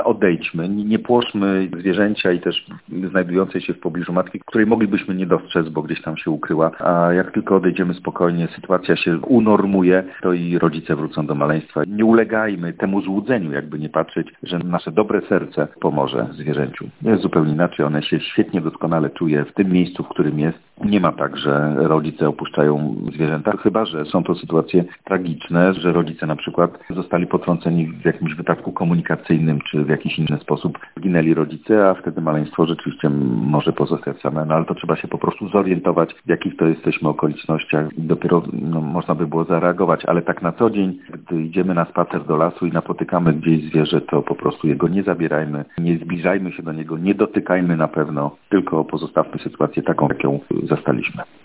odejdźmy, nie płoszmy zwierzęcia i też znajdującej się w pobliżu matki, której moglibyśmy nie dostrzec, bo gdzieś tam się ukryła. A jak tylko odejdziemy spokojnie, sytuacja się unormuje, to i rodzice wrócą do maleństwa. Nie ulegajmy temu złudzeniu, jakby nie patrzeć, że nasze dobre serce pomoże zwierzęciu. Jest zupełnie inaczej, one się świetnie, doskonale czuje w tym miejscu, w którym jest. Nie ma tak, że rodzice opuszczają zwierzęta, chyba że są to sytuacje tragiczne, że rodzice na przykład zostali potrąceni w jakimś wypadku komunikacyjnym, czy w jakiś inny sposób zginęli rodzice, a wtedy maleństwo rzeczywiście może pozostać same. No ale to trzeba się po prostu zorientować, w jakich to jesteśmy okolicznościach i dopiero można by było zareagować. Ale tak na co dzień, gdy idziemy na spacer do lasu i napotykamy gdzieś zwierzę, to po prostu jego nie zabierajmy, nie zbliżajmy się do niego, nie dotykajmy na pewno, tylko pozostawmy sytuację taką, jak ją zastaliśmy.